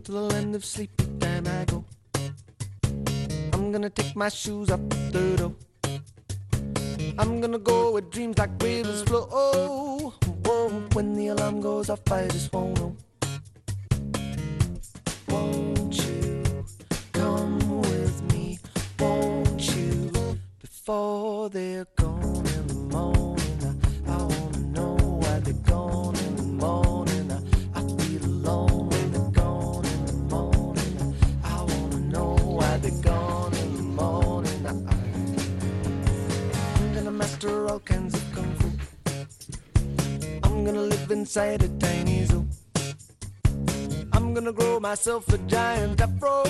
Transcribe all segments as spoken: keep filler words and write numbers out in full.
to the land of sleepy time I go. I'm gonna take my shoes off the door. I'm gonna go where dreams like rivers flow. Oh, whoa, when the alarm goes off, I just won't know. Won't you come with me? Won't you? Before they're gone in the morning, I, I wanna know why they're gone in the morning. I, I feel alone when they're gone in the morning. I wanna know why they're gone in the morning. I, I, I'm gonna master all kinds of kung fu. I'm gonna live inside a tiny zoo. I'm gonna grow myself a giant afro.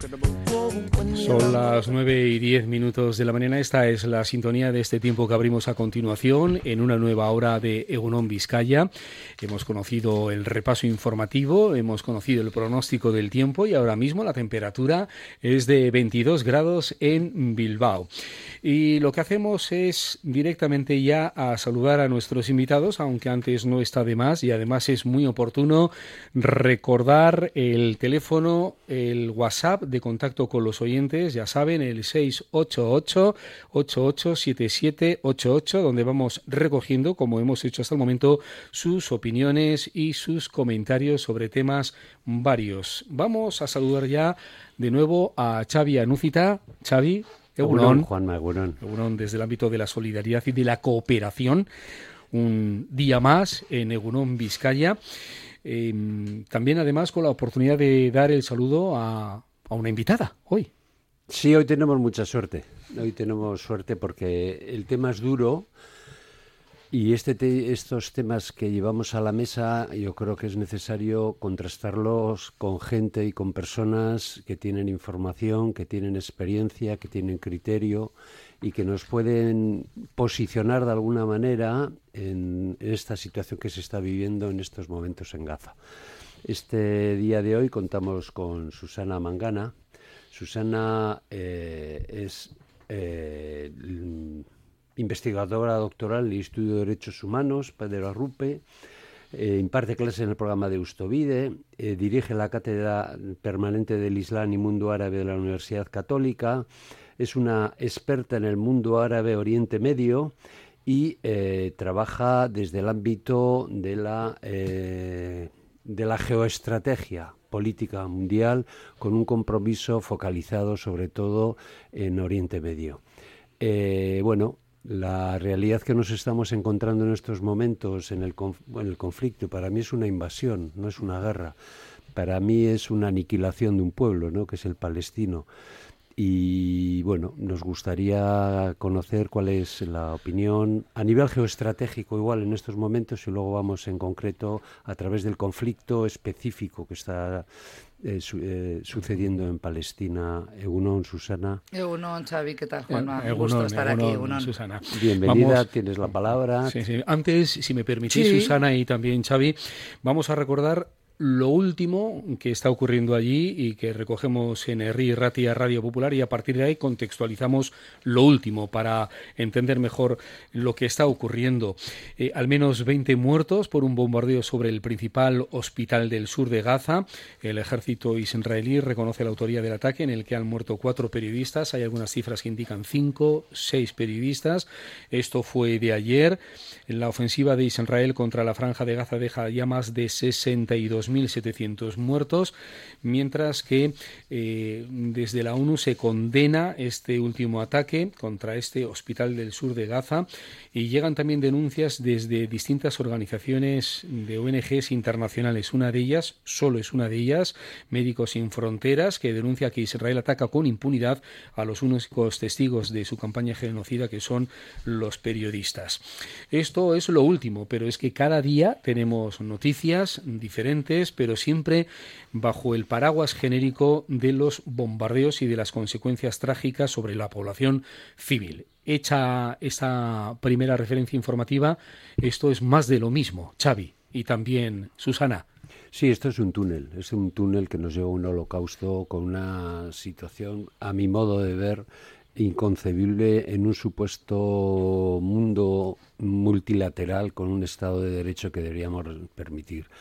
Son las nueve y diez minutos de la mañana. Esta es la sintonía de este tiempo que abrimos a continuación en una nueva hora de Egun On Vizcaya. Hemos conocido el repaso informativo, hemos conocido el pronóstico del tiempo y ahora mismo la temperatura es de veintidós grados en Bilbao. Y lo que hacemos es directamente ya a saludar a nuestros invitados, aunque antes no está de más, y además es muy oportuno recordar el teléfono, el WhatsApp de contacto con los oyentes, ya saben, el seis ocho ocho, ocho ocho siete siete ocho ocho, donde vamos recogiendo, como hemos hecho hasta el momento, sus opiniones y sus comentarios sobre temas varios. Vamos a saludar ya de nuevo a Xavi Anúcita. Xavi, Egun On, Juanma, Egun On. Egun On desde el ámbito de la solidaridad y de la cooperación. Un día más en Egun On Vizcaya. Eh, también, además, con la oportunidad de dar el saludo a, a una invitada hoy. Sí, hoy tenemos mucha suerte. Hoy tenemos suerte porque el tema es duro y este te, estos temas que llevamos a la mesa yo creo que es necesario contrastarlos con gente y con personas que tienen información, que tienen experiencia, que tienen criterio y que nos pueden posicionar de alguna manera en esta situación que se está viviendo en estos momentos en Gaza. Este día de hoy contamos con Susana Mangana. Susana eh, es eh, investigadora doctoral en el Instituto de Derechos Humanos, Pedro Arrupe, eh, imparte clases en el programa de Eustovide, eh, dirige la Cátedra Permanente del Islam y Mundo Árabe de la Universidad Católica, es una experta en el mundo árabe Oriente Medio y eh, trabaja desde el ámbito de la, eh, de la geoestrategia política mundial con un compromiso focalizado sobre todo en Oriente Medio. Eh, bueno, la realidad que nos estamos encontrando en estos momentos en el, conf- en el conflicto para mí es una invasión, no es una guerra. Para mí es una aniquilación de un pueblo, ¿no?, que es el palestino. Y bueno, nos gustaría conocer cuál es la opinión a nivel geoestratégico igual en estos momentos y luego vamos en concreto a través del conflicto específico que está eh, su, eh, sucediendo en Palestina. Egun On, Susana. Egun On, Xavi, ¿qué tal, Juanma? Eh, Un gusto Egun On, estar Egun aquí, On, Egun On. Susana. Bienvenida, Vamos, tienes la palabra. Sí, sí. Antes, si me permitís, Sí. Susana y también Xavi, vamos a recordar lo último que está ocurriendo allí y que recogemos en Herri Ratia Radio Popular, y a partir de ahí contextualizamos lo último para entender mejor lo que está ocurriendo. Eh, al menos veinte muertos por un bombardeo sobre el principal hospital del sur de Gaza. El ejército israelí reconoce la autoría del ataque, en el que han muerto cuatro periodistas. Hay algunas cifras que indican cinco, seis periodistas. Esto fue de ayer. La ofensiva de Israel contra la Franja de Gaza deja ya más de sesenta y dos mil setecientos muertos, mientras que eh, desde la ONU se condena este último ataque contra este hospital del sur de Gaza, y llegan también denuncias desde distintas organizaciones de O N Ges internacionales. Una de ellas, solo es una de ellas, Médicos Sin Fronteras, que denuncia que Israel ataca con impunidad a los únicos testigos de su campaña genocida, que son los periodistas. Esto es lo último, pero es que cada día tenemos noticias diferentes, pero siempre bajo el paraguas genérico de los bombardeos y de las consecuencias trágicas sobre la población civil. Hecha esta primera referencia informativa, esto es más de lo mismo, Xavi, y también Susana. Sí, esto es un túnel, es un túnel que nos lleva a un holocausto con una situación, a mi modo de ver, inconcebible en un supuesto mundo multilateral con un Estado de Derecho que deberíamos permitir.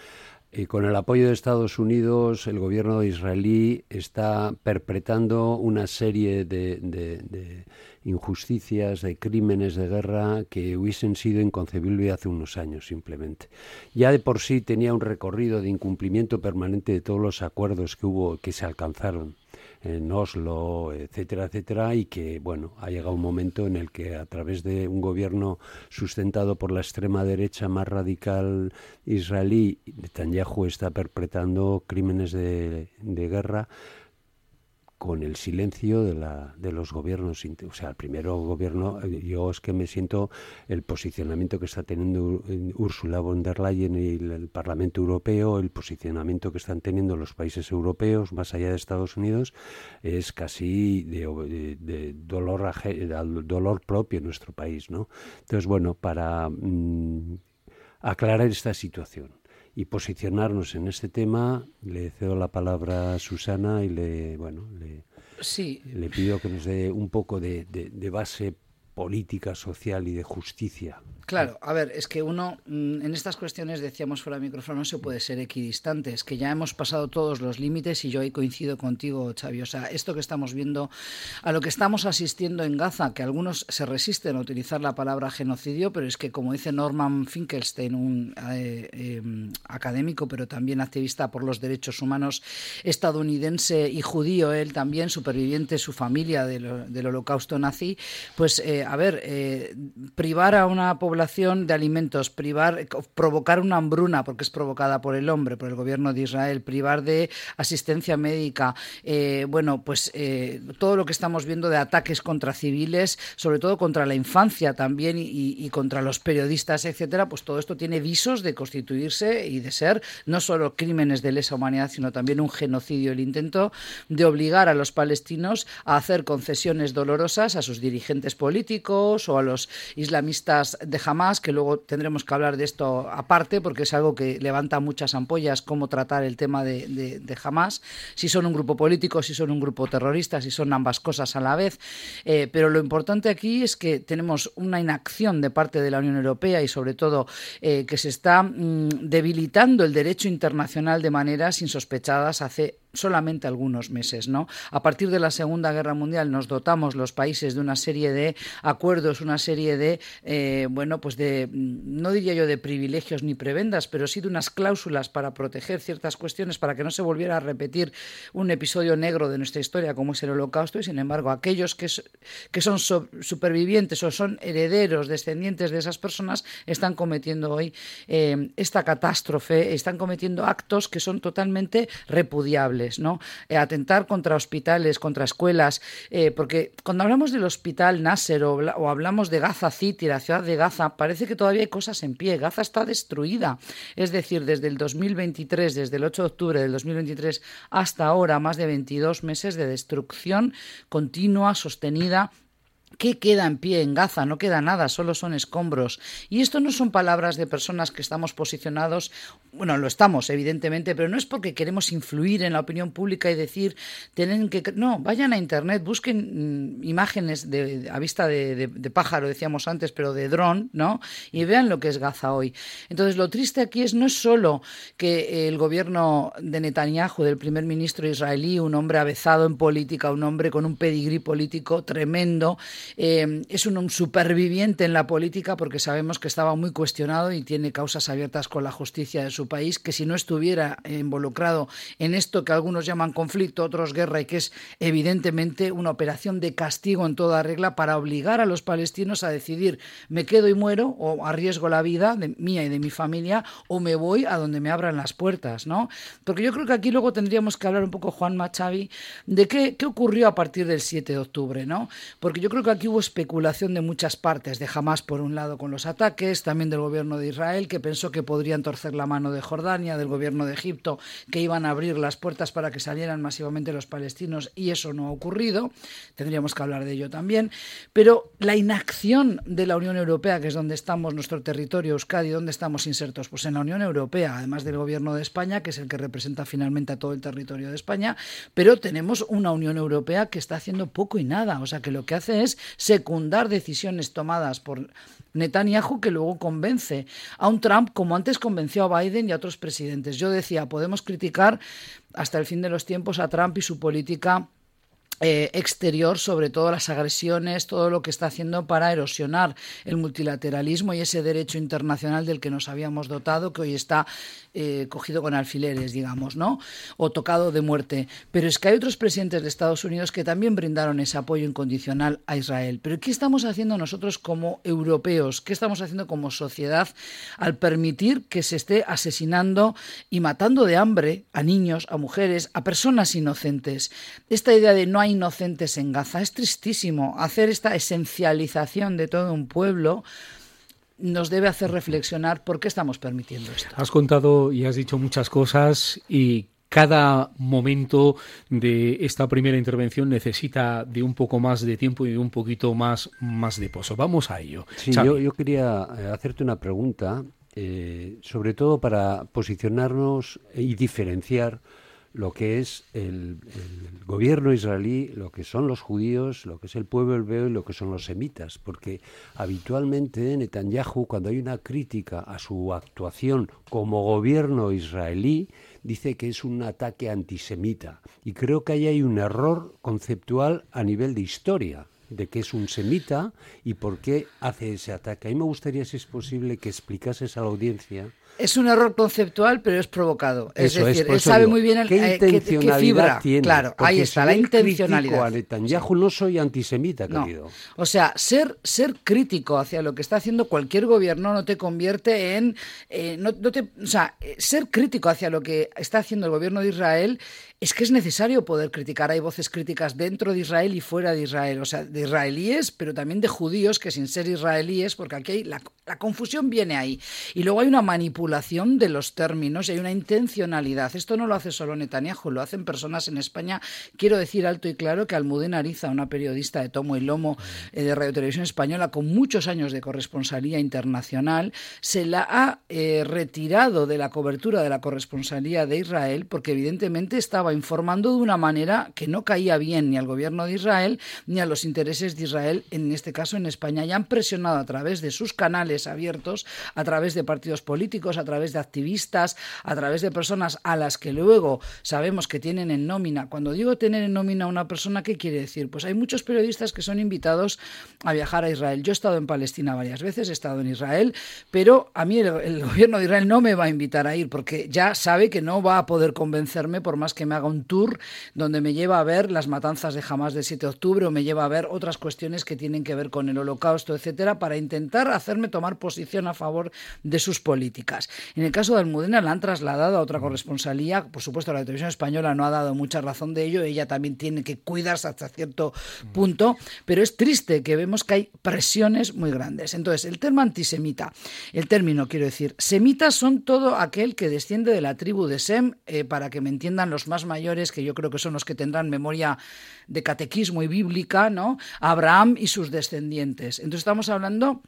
Y con el apoyo de Estados Unidos, el gobierno israelí está perpetrando una serie de, de, de injusticias, de crímenes de guerra que hubiesen sido inconcebibles hace unos años simplemente. Ya de por sí tenía un recorrido de incumplimiento permanente de todos los acuerdos que hubo, que se alcanzaron en Oslo, etcétera, etcétera, y que, bueno, ha llegado un momento en el que a través de un gobierno sustentado por la extrema derecha más radical israelí, Netanyahu está perpetrando crímenes de, de guerra con el silencio de, la, de los gobiernos. O sea, el primero gobierno, yo es que me siento el posicionamiento que está teniendo Ursula von der Leyen y el, el Parlamento Europeo, el posicionamiento que están teniendo los países europeos, más allá de Estados Unidos, es casi de, de, de dolor, dolor propio en nuestro país, ¿no? Entonces, bueno, para mmm, aclarar esta situación y posicionarnos en este tema, le cedo la palabra a Susana y le bueno le, sí. le pido que nos dé un poco de, de, de base política, social y de justicia. Claro, a ver, es que uno, en estas cuestiones, decíamos fuera de micrófono, no se puede ser equidistante, es que ya hemos pasado todos los límites y yo ahí coincido contigo, Xavi. O sea, esto que estamos viendo, a lo que estamos asistiendo en Gaza, que algunos se resisten a utilizar la palabra genocidio, pero es que, como dice Norman Finkelstein, un eh, eh, académico, pero también activista por los derechos humanos estadounidense y judío, él también, superviviente, su familia del, del holocausto nazi, pues, eh, a ver, eh, privar a una población de alimentos, privar, provocar una hambruna porque es provocada por el hombre, por el gobierno de Israel, privar de asistencia médica, eh, bueno, pues eh, todo lo que estamos viendo de ataques contra civiles, sobre todo contra la infancia también y, y contra los periodistas, etcétera, pues todo esto tiene visos de constituirse y de ser no solo crímenes de lesa humanidad, sino también un genocidio, el intento de obligar a los palestinos a hacer concesiones dolorosas a sus dirigentes políticos o a los islamistas de Hamas, que luego tendremos que hablar de esto aparte porque es algo que levanta muchas ampollas, cómo tratar el tema de, de, de Hamas, si son un grupo político, si son un grupo terrorista, si son ambas cosas a la vez, eh, pero lo importante aquí es que tenemos una inacción de parte de la Unión Europea y sobre todo eh, que se está mmm, debilitando el derecho internacional de maneras insospechadas hace solamente algunos meses, ¿no? A partir de la Segunda Guerra Mundial nos dotamos los países de una serie de acuerdos, una serie de, eh, bueno, pues de, no diría yo de privilegios ni prebendas, pero sí de unas cláusulas para proteger ciertas cuestiones para que no se volviera a repetir un episodio negro de nuestra historia como es el Holocausto y, sin embargo, aquellos que, que son so, supervivientes o son herederos, descendientes de esas personas están cometiendo hoy eh, esta catástrofe, están cometiendo actos que son totalmente repudiables, ¿no? Eh, atentar contra hospitales, contra escuelas, eh, porque cuando hablamos del hospital Nasser o, o hablamos de Gaza City, la ciudad de Gaza, parece que todavía hay cosas en pie. Gaza está destruida, es decir, desde el dos mil veintitrés, desde el ocho de octubre del dos mil veintitrés hasta ahora, más de veintidós meses de destrucción continua, sostenida. ¿Qué queda en pie en Gaza? No queda nada, solo son escombros. Y esto no son palabras de personas que estamos posicionados, bueno, lo estamos evidentemente, pero no es porque queremos influir en la opinión pública y decir, tienen que... No, vayan a internet, busquen mm, imágenes de, a vista de, de, de pájaro, decíamos antes, pero de dron, ¿no? Y vean lo que es Gaza hoy. Entonces, lo triste aquí es no es solo que el gobierno de Netanyahu, del primer ministro israelí, un hombre avezado en política, un hombre con un pedigrí político tremendo, Eh, es un, un superviviente en la política porque sabemos que estaba muy cuestionado y tiene causas abiertas con la justicia de su país, que si no estuviera involucrado en esto que algunos llaman conflicto, otros guerra, y que es evidentemente una operación de castigo en toda regla para obligar a los palestinos a decidir me quedo y muero o arriesgo la vida de mía y de mi familia o me voy a donde me abran las puertas, ¿no? Porque yo creo que aquí luego tendríamos que hablar un poco, Juanma, Xavi, de qué, qué ocurrió a partir del siete de octubre, ¿no? Porque yo creo que aquí hubo especulación de muchas partes, de Hamas por un lado con los ataques, también del gobierno de Israel que pensó que podrían torcer la mano de Jordania, del gobierno de Egipto que iban a abrir las puertas para que salieran masivamente los palestinos y eso no ha ocurrido, tendríamos que hablar de ello también, pero la inacción de la Unión Europea, que es donde estamos, nuestro territorio, Euskadi, ¿dónde estamos insertos? Pues en la Unión Europea, además del gobierno de España, que es el que representa finalmente a todo el territorio de España, pero tenemos una Unión Europea que está haciendo poco y nada, o sea que lo que hace es secundar decisiones tomadas por Netanyahu, que luego convence a un Trump como antes convenció a Biden y a otros presidentes. Yo decía, podemos criticar hasta el fin de los tiempos a Trump y su política Eh, exterior, sobre todo las agresiones, todo lo que está haciendo para erosionar el multilateralismo y ese derecho internacional del que nos habíamos dotado, que hoy está eh, cogido con alfileres, digamos, ¿no? O tocado de muerte. Pero es que hay otros presidentes de Estados Unidos que también brindaron ese apoyo incondicional a Israel. Pero ¿qué estamos haciendo nosotros como europeos? ¿Qué estamos haciendo como sociedad al permitir que se esté asesinando y matando de hambre a niños, a mujeres, a personas inocentes? Esta idea de no hay inocentes en Gaza es tristísimo. Hacer esta esencialización de todo un pueblo nos debe hacer reflexionar por qué estamos permitiendo esto. Has contado y has dicho muchas cosas y cada momento de esta primera intervención necesita de un poco más de tiempo y de un poquito más, más de pozo. Vamos a ello. Sí, yo, yo quería hacerte una pregunta, eh, sobre todo para posicionarnos y diferenciar lo que es el, el gobierno israelí, lo que son los judíos, lo que es el pueblo hebreo y lo que son los semitas, porque habitualmente Netanyahu, cuando hay una crítica a su actuación como gobierno israelí, dice que es un ataque antisemita, y creo que ahí hay un error conceptual a nivel de historia, de qué es un semita y por qué hace ese ataque. A mí me gustaría, si es posible, que explicases a la audiencia. Es un error conceptual, pero es provocado. Es Eso decir, es, él sabe digo, muy bien el, qué eh, intencionalidad qué, qué fibra tiene. Claro, ahí está, si la él intencionalidad. A Netanyahu, no soy antisemita, No. querido. O sea, ser, ser crítico hacia lo que está haciendo cualquier gobierno no te convierte en... Eh, no, no te, o sea, ser crítico hacia lo que está haciendo el gobierno de Israel es que es necesario poder criticar. Hay voces críticas dentro de Israel y fuera de Israel. O sea, de israelíes, pero también de judíos que sin ser israelíes, porque aquí hay la, la confusión viene ahí. Y luego hay una manipulación de los términos y hay una intencionalidad. Esto no lo hace solo Netanyahu, lo hacen personas en España. Quiero decir alto y claro que Almudena Ariza, una periodista de tomo y lomo eh, de Radio Televisión Española con muchos años de corresponsalía internacional, se la ha eh, retirado de la cobertura de la corresponsalía de Israel porque evidentemente estaba informando de una manera que no caía bien ni al gobierno de Israel ni a los intereses de Israel, en este caso en España. Y han presionado a través de sus canales abiertos, a través de partidos políticos, a través de activistas, a través de personas a las que luego sabemos que tienen en nómina. Cuando digo tener en nómina a una persona, ¿qué quiere decir? Pues hay muchos periodistas que son invitados a viajar a Israel. Yo he estado en Palestina varias veces, he estado en Israel, pero a mí el, el gobierno de Israel no me va a invitar a ir porque ya sabe que no va a poder convencerme por más que me haga un tour donde me lleva a ver las matanzas de Hamás del siete de octubre o me lleva a ver otras cuestiones que tienen que ver con el holocausto, etcétera, para intentar hacerme tomar posición a favor de sus políticas. En el caso de Almudena la han trasladado a otra corresponsalía. Por supuesto, la televisión española no ha dado mucha razón de ello. Ella también tiene que cuidarse hasta cierto punto, pero es triste que vemos que hay presiones muy grandes. Entonces, el término antisemita, el término, quiero decir, semitas son todo aquel que desciende de la tribu de Sem, eh, para que me entiendan los más mayores, que yo creo que son los que tendrán memoria de catequismo y bíblica, ¿no? Abraham y sus descendientes. Entonces, estamos hablando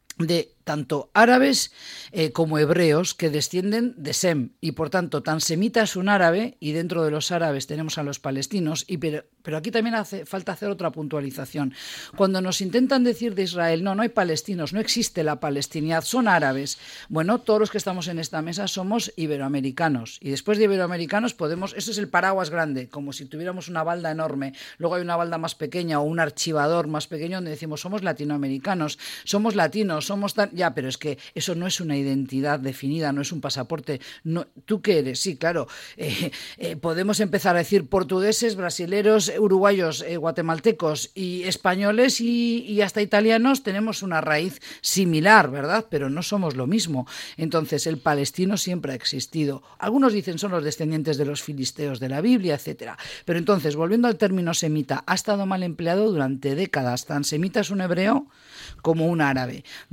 de tanto árabes eh, como hebreos que descienden de Sem, y por tanto tan semita es un árabe, y dentro de los árabes tenemos a los palestinos, y pero, pero aquí también hace falta hacer otra puntualización. Cuando nos intentan decir de Israel, no, no hay palestinos, no existe la palestinidad, son árabes. Bueno, todos los que estamos en esta mesa somos iberoamericanos, y después de iberoamericanos podemos, eso es el paraguas grande, como si tuviéramos una balda enorme, luego hay una balda más pequeña o un archivador más pequeño donde decimos somos latinoamericanos, somos latinos, somos tan... Ya, pero es que eso no es una identidad definida, no es un pasaporte. No, ¿tú qué eres? Sí, claro. Eh, eh, podemos empezar a decir portugueses, brasileros, uruguayos, eh, guatemaltecos y españoles y, y hasta italianos tenemos una raíz similar, ¿verdad? Pero no somos lo mismo. Entonces, el palestino siempre ha existido. Algunos dicen son los descendientes de los filisteos de la Biblia, etcétera. Pero entonces, volviendo al término semita, ha estado mal empleado durante décadas. Tan semita es un hebreo como un árabe. Después,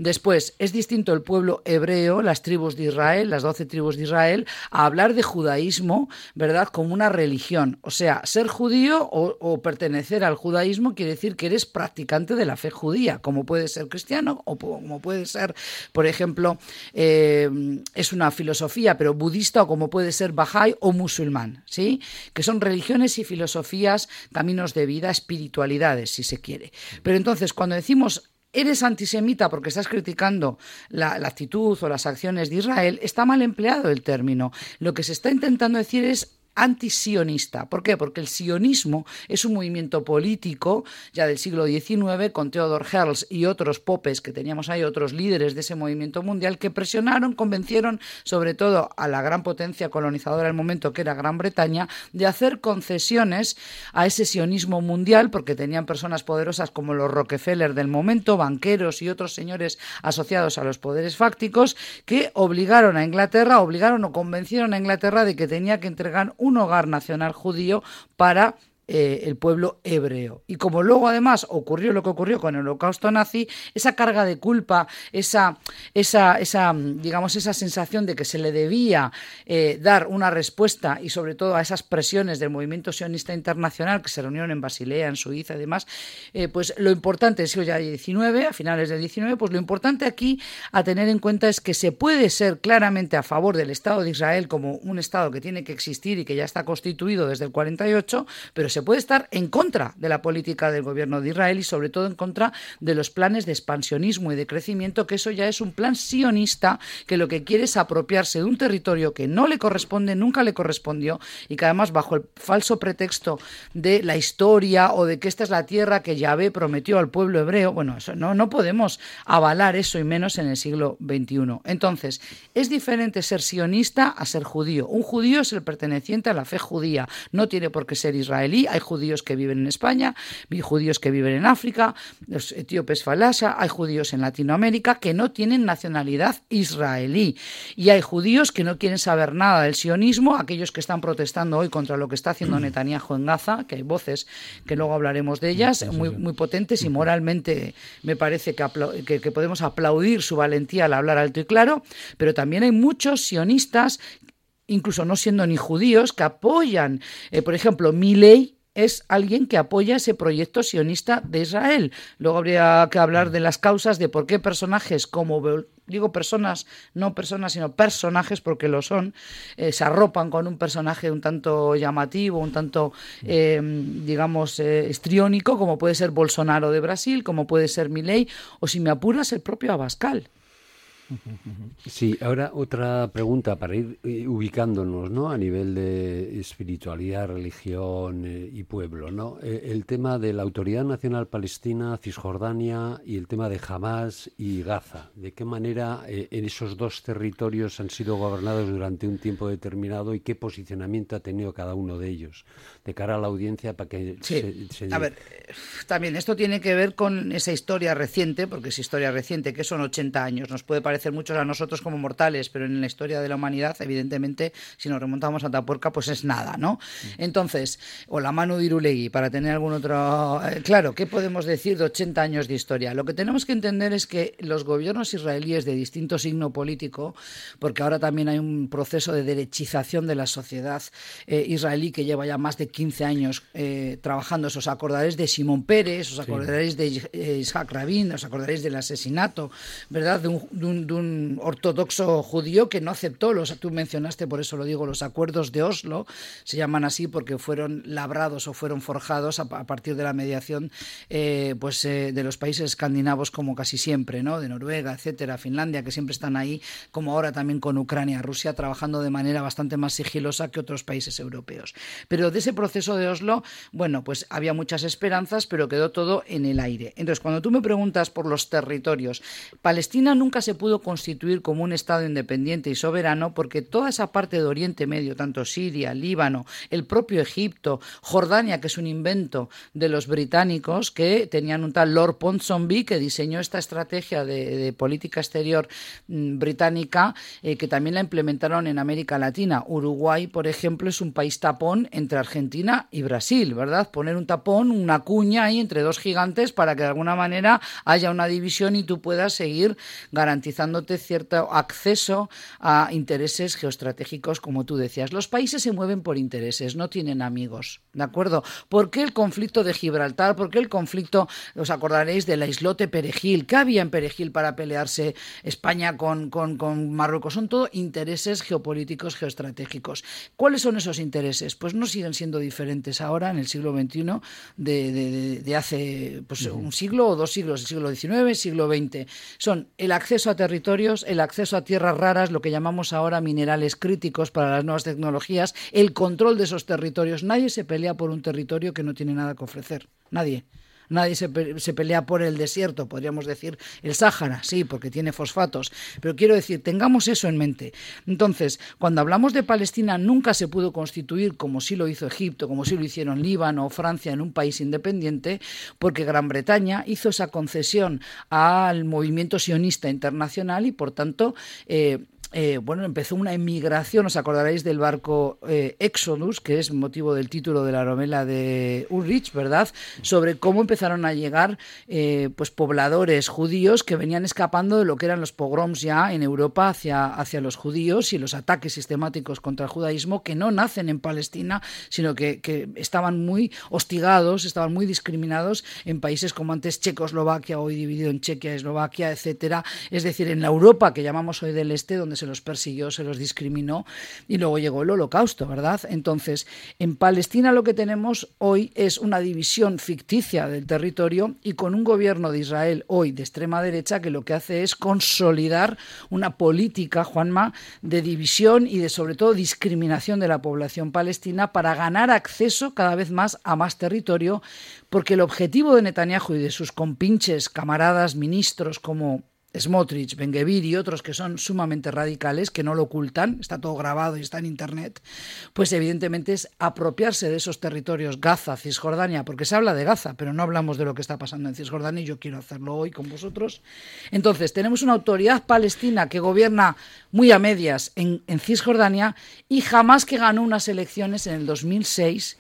Entonces, es distinto el pueblo hebreo, las tribus de Israel, las doce tribus de Israel, a hablar de judaísmo, ¿verdad?, como una religión. O sea, ser judío o, o pertenecer al judaísmo quiere decir que eres practicante de la fe judía, como puede ser cristiano o como puede ser, por ejemplo, eh, es una filosofía, pero budista, o como puede ser Bahá'í o musulmán, ¿sí? Que son religiones y filosofías, caminos de vida, espiritualidades, si se quiere. Pero entonces, cuando decimos eres antisemita porque estás criticando la, la actitud o las acciones de Israel, está mal empleado el término. Lo que se está intentando decir es antisionista. ¿Por qué? Porque el sionismo es un movimiento político ya del siglo diecinueve, con Theodor Herzl y otros popes que teníamos ahí, otros líderes de ese movimiento mundial, que presionaron, convencieron sobre todo a la gran potencia colonizadora del momento, que era Gran Bretaña, de hacer concesiones a ese sionismo mundial, porque tenían personas poderosas como los Rockefeller del momento, banqueros y otros señores asociados a los poderes fácticos, que obligaron a Inglaterra, obligaron o convencieron a Inglaterra de que tenía que entregar un un hogar nacional judío para eh, el pueblo hebreo. Y como luego además ocurrió lo que ocurrió con el holocausto nazi, esa carga de culpa, esa, esa, esa digamos, esa sensación de que se le debía eh, dar una respuesta, y sobre todo a esas presiones del movimiento sionista internacional que se reunieron en Basilea, en Suiza y demás, eh, pues lo importante, el siglo ya diecinueve, a finales del diecinueve, pues lo importante aquí a tener en cuenta es que se puede ser claramente a favor del Estado de Israel como un Estado que tiene que existir y que ya está constituido desde el cuarenta y ocho, pero se puede estar en contra de la política del gobierno de Israel y sobre todo en contra de los planes de expansionismo y de crecimiento, que eso ya es un plan sionista que lo que quiere es apropiarse de un territorio que no le corresponde, nunca le correspondió, y que además bajo el falso pretexto de la historia o de que esta es la tierra que Yahvé prometió al pueblo hebreo, bueno, eso no, no podemos avalar eso, y menos en el siglo veintiuno. Entonces, es diferente ser sionista a ser judío. Un judío es el perteneciente a la fe judía, no tiene por qué ser israelí. Hay judíos que viven en España, hay judíos que viven en África, los etíopes falasa, hay judíos en Latinoamérica que no tienen nacionalidad israelí, y hay judíos que no quieren saber nada del sionismo, aquellos que están protestando hoy contra lo que está haciendo Netanyahu en Gaza, que hay voces que luego hablaremos de ellas, muy, muy potentes, y moralmente me parece que, apla- que, que podemos aplaudir su valentía al hablar alto y claro, pero también hay muchos sionistas, incluso no siendo ni judíos, que apoyan, eh, por ejemplo, Milei es alguien que apoya ese proyecto sionista de Israel. Luego habría que hablar de las causas de por qué personajes como, digo personas, no personas, sino personajes, porque lo son, eh, se arropan con un personaje un tanto llamativo, un tanto, eh, digamos, eh, histriónico, como puede ser Bolsonaro de Brasil, como puede ser Milei, o si me apuras, el propio Abascal. Sí, ahora otra pregunta para ir eh, ubicándonos, ¿no?, a nivel de espiritualidad, religión eh, y pueblo, ¿no? Eh, el tema de la Autoridad Nacional Palestina, Cisjordania, y el tema de Hamas y Gaza. ¿De qué manera eh, en esos dos territorios han sido gobernados durante un tiempo determinado y qué posicionamiento ha tenido cada uno de ellos de cara a la audiencia para que sí. se, se... A ver, también esto tiene que ver con esa historia reciente, porque es historia reciente, que son ochenta años. Nos puede parecer muchos a nosotros como mortales, pero en la historia de la humanidad, evidentemente, si nos remontamos a Atapuerca, pues es nada, ¿no? Entonces, o la mano de Irulegui, para tener algún otro... Eh, claro, ¿qué podemos decir de ochenta años de historia? Lo que tenemos que entender es que los gobiernos israelíes de distinto signo político, porque ahora también hay un proceso de derechización de la sociedad eh, israelí que lleva ya más de quince años eh, trabajando. Os acordaréis de Simón Pérez, os acordaréis sí. de eh, Isaac Rabin, os acordaréis del asesinato, ¿verdad?, de un, de un, de un ortodoxo judío que no aceptó los, tú mencionaste, por eso lo digo, los acuerdos de Oslo, se llaman así porque fueron labrados o fueron forjados a, a partir de la mediación eh, pues eh, de los países escandinavos, como casi siempre, ¿no?, de Noruega, etcétera, Finlandia, que siempre están ahí, como ahora también con Ucrania, Rusia, trabajando de manera bastante más sigilosa que otros países europeos. Pero de ese proceso de Oslo, bueno, pues había muchas esperanzas, pero quedó todo en el aire. Entonces, cuando tú me preguntas por los territorios, Palestina nunca se pudo pudo constituir como un Estado independiente y soberano porque toda esa parte de Oriente Medio, tanto Siria, Líbano, el propio Egipto, Jordania, que es un invento de los británicos, que tenían un tal Lord Ponsonby que diseñó esta estrategia de, de política exterior mmm, británica, eh, que también la implementaron en América Latina. Uruguay, por ejemplo, es un país tapón entre Argentina y Brasil, ¿verdad? Poner un tapón, una cuña ahí entre dos gigantes para que de alguna manera haya una división y tú puedas seguir garantizándote cierto acceso a intereses geoestratégicos, como tú decías. Los países se mueven por intereses, no tienen amigos, ¿de acuerdo? ¿Por qué el conflicto de Gibraltar? ¿Por qué el conflicto, os acordaréis, del islote Perejil? ¿Qué había en Perejil para pelearse España con, con, con Marruecos? Son todo intereses geopolíticos, geoestratégicos. ¿Cuáles son esos intereses? Pues no siguen siendo diferentes ahora, en el siglo veintiuno, de, de, de hace pues, un siglo o dos siglos, el siglo diecinueve, siglo veinte. Son el acceso a territorios, el acceso a tierras raras, lo que llamamos ahora minerales críticos para las nuevas tecnologías, el control de esos territorios. Nadie se pelea por un territorio que no tiene nada que ofrecer. Nadie. Nadie se, pe- se pelea por el desierto, podríamos decir el Sáhara, sí, porque tiene fosfatos, pero quiero decir, tengamos eso en mente. Entonces, cuando hablamos de Palestina, nunca se pudo constituir como sí lo hizo Egipto, como sí lo hicieron Líbano o Francia, en un país independiente, porque Gran Bretaña hizo esa concesión al movimiento sionista internacional y, por tanto, eh, Eh, bueno, empezó una emigración, os acordaréis del barco eh, Exodus, que es motivo del título de la novela de Ulrich, ¿verdad?, sobre cómo empezaron a llegar eh, pues pobladores judíos que venían escapando de lo que eran los pogroms ya en Europa hacia, hacia los judíos y los ataques sistemáticos contra el judaísmo, que no nacen en Palestina, sino que, que estaban muy hostigados, estaban muy discriminados en países como antes Checoslovaquia, hoy dividido en Chequia, Eslovaquia, etcétera. Es decir, en la Europa que llamamos hoy del Este, donde se los persiguió, se los discriminó, y luego llegó el Holocausto, ¿verdad? Entonces, en Palestina lo que tenemos hoy es una división ficticia del territorio y con un gobierno de Israel hoy de extrema derecha que lo que hace es consolidar una política, Juanma, de división y de sobre todo discriminación de la población palestina para ganar acceso cada vez más a más territorio, porque el objetivo de Netanyahu y de sus compinches, camaradas, ministros como Smotrich, Ben-Gvir y otros que son sumamente radicales, que no lo ocultan, está todo grabado y está en internet, pues evidentemente es apropiarse de esos territorios, Gaza, Cisjordania, porque se habla de Gaza, pero no hablamos de lo que está pasando en Cisjordania y yo quiero hacerlo hoy con vosotros. Entonces, tenemos una autoridad palestina que gobierna muy a medias en, en Cisjordania y jamás que ganó unas elecciones en el dos mil seis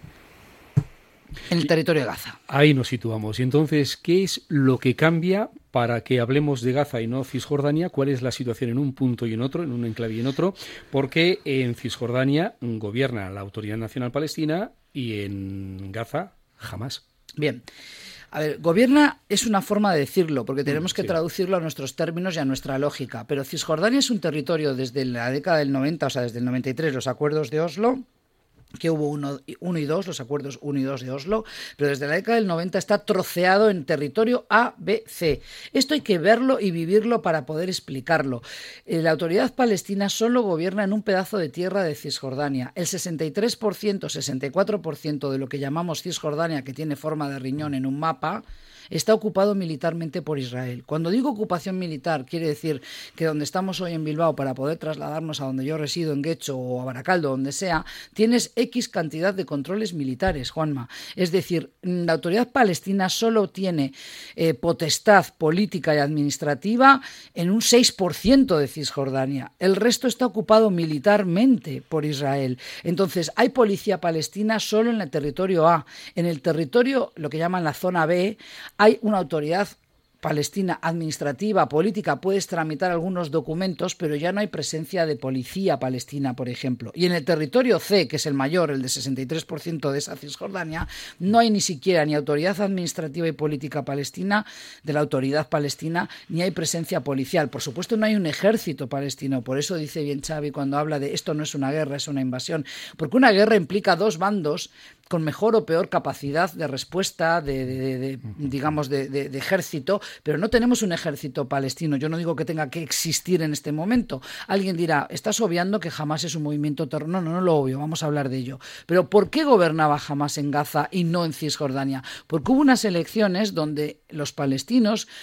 en el territorio de Gaza. Ahí nos situamos. Y entonces, ¿qué es lo que cambia para que hablemos de Gaza y no Cisjordania? ¿Cuál es la situación en un punto y en otro, en un enclave y en otro? Porque en Cisjordania gobierna la Autoridad Nacional Palestina y en Gaza jamás. Bien. A ver, gobierna es una forma de decirlo, porque tenemos que sí. traducirlo a nuestros términos y a nuestra lógica. Pero Cisjordania es un territorio desde la década del noventa, o sea, desde el noventa y tres, los acuerdos de Oslo, que hubo uno, uno y dos, los acuerdos uno y dos de Oslo, pero desde la década del noventa está troceado en territorio A, B, C. Esto hay que verlo y vivirlo para poder explicarlo. La autoridad palestina solo gobierna en un pedazo de tierra de Cisjordania. El sesenta y tres por ciento, sesenta y cuatro por ciento de lo que llamamos Cisjordania, que tiene forma de riñón en un mapa, está ocupado militarmente por Israel. Cuando digo ocupación militar, quiere decir que donde estamos hoy en Bilbao, para poder trasladarnos a donde yo resido, en Guecho o a Baracaldo, donde sea, tienes X cantidad de controles militares, Juanma. Es decir, la autoridad palestina solo tiene eh, potestad política y administrativa en un seis por ciento de Cisjordania. El resto está ocupado militarmente por Israel. Entonces, hay policía palestina solo en el territorio A. En el territorio, lo que llaman la zona B, hay una autoridad palestina administrativa, política, puedes tramitar algunos documentos, pero ya no hay presencia de policía palestina, por ejemplo. Y en el territorio C, que es el mayor, el de sesenta y tres por ciento de esa Cisjordania, no hay ni siquiera ni autoridad administrativa y política palestina, de la autoridad palestina, ni hay presencia policial. Por supuesto, no hay un ejército palestino, por eso dice bien Xavi cuando habla de esto no es una guerra, es una invasión, porque una guerra implica dos bandos con mejor o peor capacidad de respuesta, de, de, de digamos, de, de, de ejército, pero no tenemos un ejército palestino. Yo no digo que tenga que existir en este momento. Alguien dirá, estás obviando que Hamás es un movimiento terrorista. No, no, no lo obvio, vamos a hablar de ello. Pero ¿por qué gobernaba Hamás en Gaza y no en Cisjordania? Porque hubo unas elecciones donde los palestinos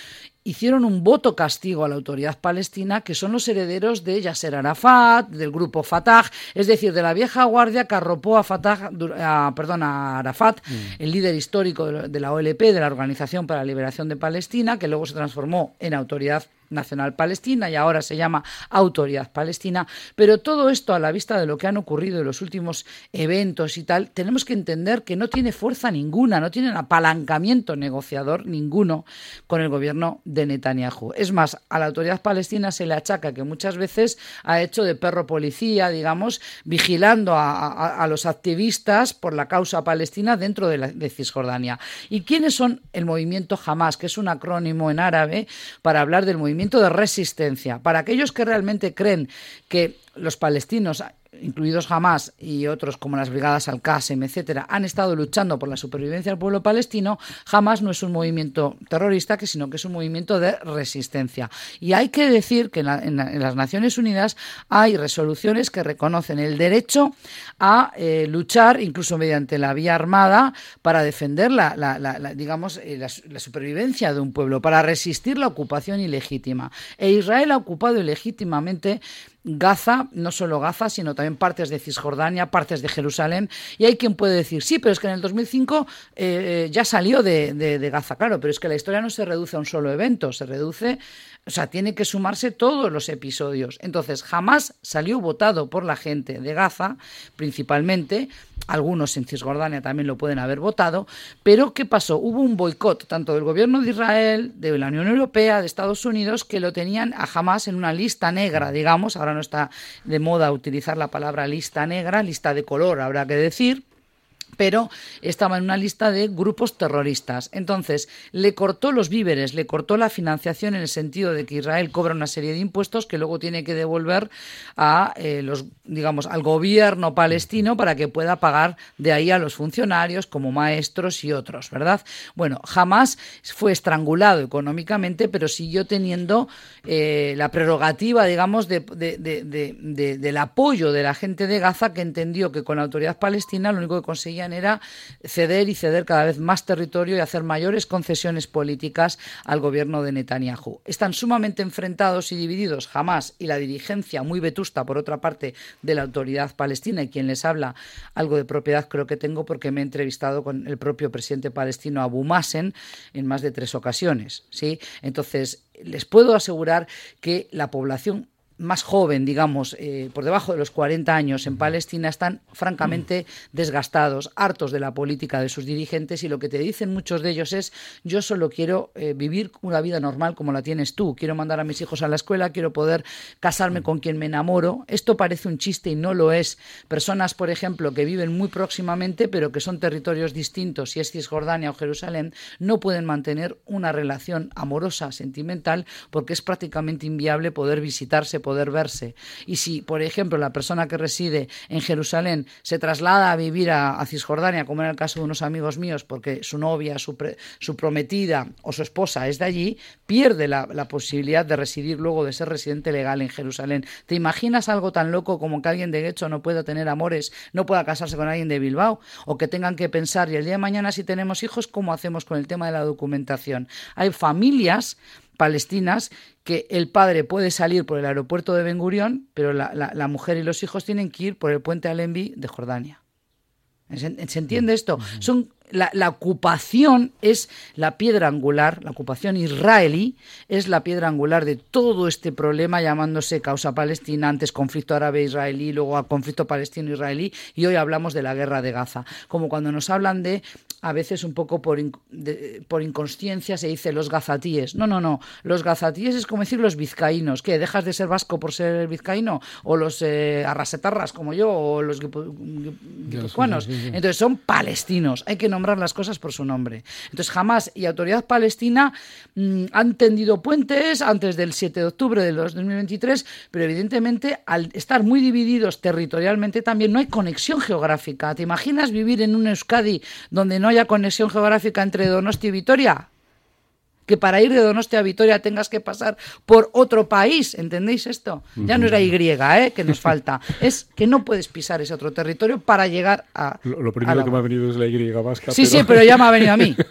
hicieron un voto castigo a la autoridad palestina, que son los herederos de Yasser Arafat, del grupo Fatah, es decir, de la vieja guardia que arropó a Fatah, a, perdón, a Arafat, mm. el líder histórico de la O L P, de la Organización para la Liberación de Palestina, que luego se transformó en Autoridad Nacional Palestina y ahora se llama Autoridad Palestina. Pero todo esto, a la vista de lo que han ocurrido en los últimos eventos y tal, tenemos que entender que no tiene fuerza ninguna, no tiene apalancamiento negociador ninguno con el gobierno de Netanyahu. Es más, a la Autoridad Palestina se le achaca que muchas veces ha hecho de perro policía, digamos, vigilando a, a, a los activistas por la causa palestina dentro de, la, de Cisjordania. ¿Y quiénes son el movimiento Hamas, que es un acrónimo en árabe para hablar del movimiento de resistencia? Para aquellos que realmente creen que los palestinos, incluidos Hamas y otros como las brigadas Al-Qassem, etcétera, han estado luchando por la supervivencia del pueblo palestino, Hamas no es un movimiento terrorista, sino que es un movimiento de resistencia. Y hay que decir que en, la, en, la, en las Naciones Unidas hay resoluciones que reconocen el derecho a eh, luchar, incluso mediante la vía armada, para defender la, la, la, la digamos, eh, la, la supervivencia de un pueblo, para resistir la ocupación ilegítima. E Israel ha ocupado ilegítimamente Gaza, no solo Gaza, sino también partes de Cisjordania, partes de Jerusalén, y hay quien puede decir, sí, pero es que en el dos mil cinco eh, ya salió de, de, de Gaza, claro, pero es que la historia no se reduce a un solo evento, se reduce, o sea, tiene que sumarse todos los episodios. Entonces, jamás salió votado por la gente de Gaza, principalmente, algunos en Cisjordania también lo pueden haber votado, pero ¿qué pasó? Hubo un boicot, tanto del gobierno de Israel, de la Unión Europea, de Estados Unidos, que lo tenían a Hamas en una lista negra, digamos, ahora no está de moda utilizar la palabra lista negra, lista de color habrá que decir, pero estaba en una lista de grupos terroristas. Entonces, le cortó los víveres, le cortó la financiación en el sentido de que Israel cobra una serie de impuestos que luego tiene que devolver a eh, los, digamos, al gobierno palestino para que pueda pagar de ahí a los funcionarios como maestros y otros, ¿verdad? Bueno, jamás fue estrangulado económicamente, pero siguió teniendo eh, la prerrogativa, digamos, de, de, de, de, de, del apoyo de la gente de Gaza, que entendió que con la autoridad palestina lo único que conseguía era ceder y ceder cada vez más territorio y hacer mayores concesiones políticas al gobierno de Netanyahu. Están sumamente enfrentados y divididos Hamas y la dirigencia muy vetusta, por otra parte, de la autoridad palestina, y quien les habla, algo de propiedad creo que tengo porque me he entrevistado con el propio presidente palestino Abu Mazen en más de tres ocasiones, ¿sí? Entonces, les puedo asegurar que la población más joven, digamos, eh, por debajo de los cuarenta años en Palestina, están francamente desgastados, hartos de la política de sus dirigentes, y lo que te dicen muchos de ellos es: yo solo quiero eh, vivir una vida normal como la tienes tú, quiero mandar a mis hijos a la escuela, quiero poder casarme con quien me enamoro. Esto parece un chiste y no lo es. Personas, por ejemplo, que viven muy próximamente pero que son territorios distintos, si es Cisjordania o Jerusalén, no pueden mantener una relación amorosa, sentimental, porque es prácticamente inviable poder visitarse, poder verse. Y si, por ejemplo, la persona que reside en Jerusalén se traslada a vivir a, a Cisjordania, como era el caso de unos amigos míos, porque su novia, su, pre, su prometida o su esposa es de allí, pierde la, la posibilidad de residir luego, de ser residente legal en Jerusalén. ¿Te imaginas algo tan loco como que alguien de Guecho no pueda tener amores, no pueda casarse con alguien de Bilbao? O que tengan que pensar, y el día de mañana, si tenemos hijos, ¿cómo hacemos con el tema de la documentación? Hay familias palestinas que el padre puede salir por el aeropuerto de Ben Gurión, pero la, la, la mujer y los hijos tienen que ir por el puente Allenby de Jordania. ¿Se, ¿se entiende esto? Son La, la ocupación es la piedra angular, la ocupación israelí es la piedra angular de todo este problema, llamándose causa palestina, antes conflicto árabe-israelí, luego a conflicto palestino-israelí, y hoy hablamos de la guerra de Gaza. Como cuando nos hablan de, a veces un poco por, in, de, por inconsciencia se dice los gazatíes. No, no, no. Los gazatíes es como decir los vizcaínos. ¿Qué? ¿Dejas de ser vasco por ser vizcaíno? ¿O los eh, arrasetarras como yo? ¿O los guipuzcoanos? Sí, sí, sí. Entonces son palestinos. Hay que nombrar las cosas por su nombre. Entonces Hamas y Autoridad Palestina mmm, han tendido puentes antes del siete de octubre del dos mil veintitrés, pero evidentemente al estar muy divididos territorialmente también no hay conexión geográfica. ¿Te imaginas vivir en un Euskadi donde no haya conexión geográfica entre Donosti y Vitoria? Que para ir de Donostia a Vitoria tengas que pasar por otro país, ¿entendéis esto? Ya no es la Y, ¿eh? Que nos falta, es que no puedes pisar ese otro territorio para llegar a... Lo, lo primero a la... que me ha venido es la Y vasca. Sí, pero... sí, pero ya me ha venido a mí.